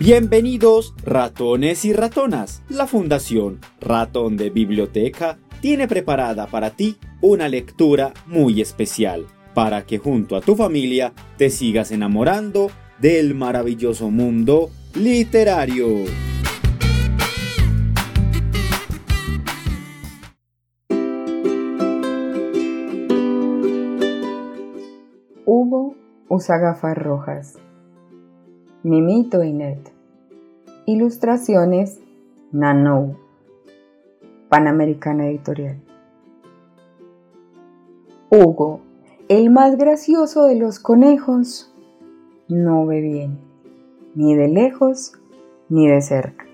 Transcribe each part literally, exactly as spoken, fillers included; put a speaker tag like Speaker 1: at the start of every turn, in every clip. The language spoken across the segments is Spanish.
Speaker 1: Bienvenidos ratones y ratonas. La Fundación Ratón de Biblioteca tiene preparada para ti una lectura muy especial para que junto a tu familia te sigas enamorando del maravilloso mundo literario.
Speaker 2: Hugo usa gafas rojas. Mimito Inet. Ilustraciones Nanou. Panamericana Editorial. Hugo, el más gracioso de los conejos, no ve bien, ni de lejos ni de cerca.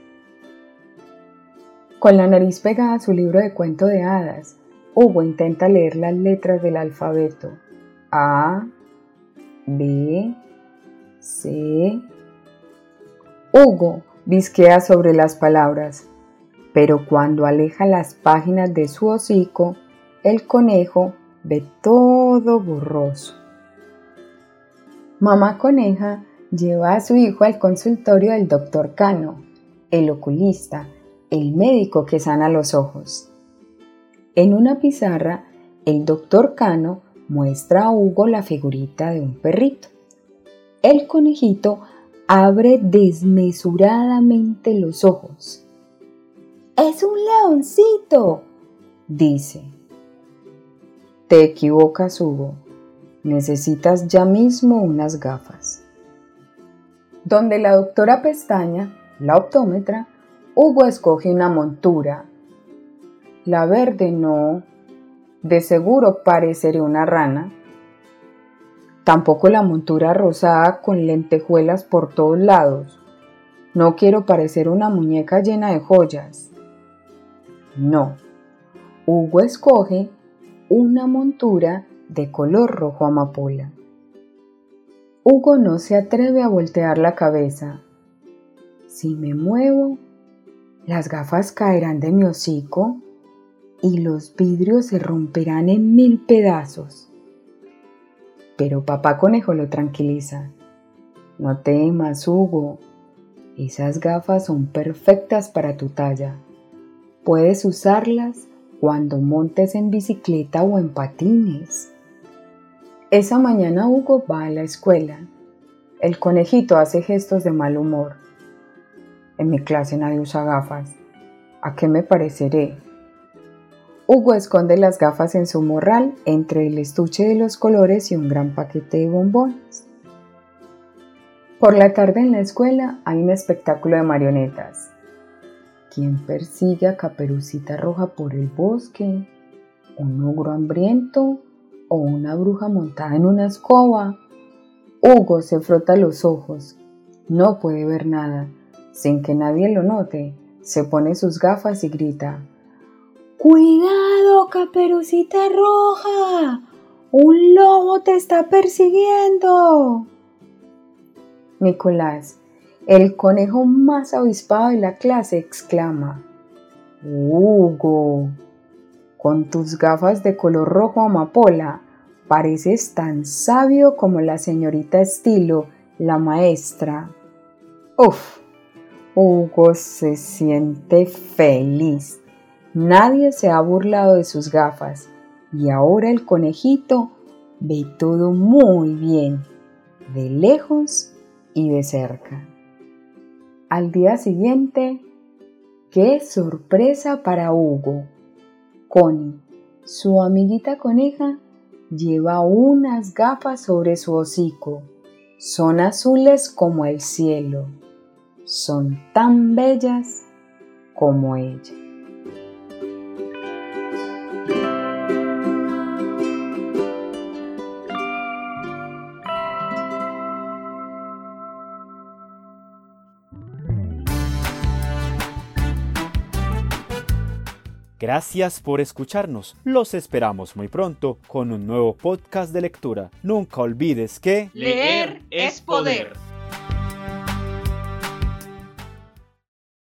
Speaker 2: Con la nariz pegada a su libro de cuento de hadas, Hugo intenta leer las letras del alfabeto. A, B, C. Hugo visquea sobre las palabras, pero cuando aleja las páginas de su hocico, el conejo ve todo borroso. Mamá coneja lleva a su hijo al consultorio del doctor Cano, el oculista, el médico que sana los ojos. En una pizarra, el doctor Cano muestra a Hugo la figurita de un perrito. El conejito abre desmesuradamente los ojos. ¡Es un leoncito!, dice. Te equivocas, Hugo. Necesitas ya mismo unas gafas. Donde la doctora pestaña, la optómetra, Hugo escoge una montura. La verde no. De seguro pareceré una rana. Tampoco la montura rosada con lentejuelas por todos lados. No quiero parecer una muñeca llena de joyas. No. Hugo escoge una montura de color rojo amapola. Hugo no se atreve a voltear la cabeza. Si me muevo, las gafas caerán de mi hocico y los vidrios se romperán en mil pedazos. Pero papá conejo lo tranquiliza. No temas, Hugo. Esas gafas son perfectas para tu talla. Puedes usarlas cuando montes en bicicleta o en patines. Esa mañana Hugo va a la escuela. El conejito hace gestos de mal humor. En mi clase nadie usa gafas. ¿A qué me pareceré? Hugo esconde las gafas en su morral entre el estuche de los colores y un gran paquete de bombones. Por la tarde en la escuela hay un espectáculo de marionetas. ¿Quién persigue a Caperucita Roja por el bosque? ¿Un ogro hambriento o una bruja montada en una escoba? Hugo se frota los ojos. No puede ver nada. Sin que nadie lo note, se pone sus gafas y grita: ¡Cuidado, Caperucita Roja! ¡Un lobo te está persiguiendo! Nicolás, el conejo más avispado de la clase, exclama: ¡Hugo! Con tus gafas de color rojo amapola, pareces tan sabio como la señorita Estilo, la maestra. ¡Uf! Hugo se siente feliz. Nadie se ha burlado de sus gafas y ahora el conejito ve todo muy bien, de lejos y de cerca. Al día siguiente, ¡qué sorpresa para Hugo! Connie, su amiguita coneja, lleva unas gafas sobre su hocico. Son azules como el cielo. Son tan bellas como ella.
Speaker 1: Gracias por escucharnos. Los esperamos muy pronto con un nuevo podcast de lectura. Nunca olvides que
Speaker 3: leer es poder.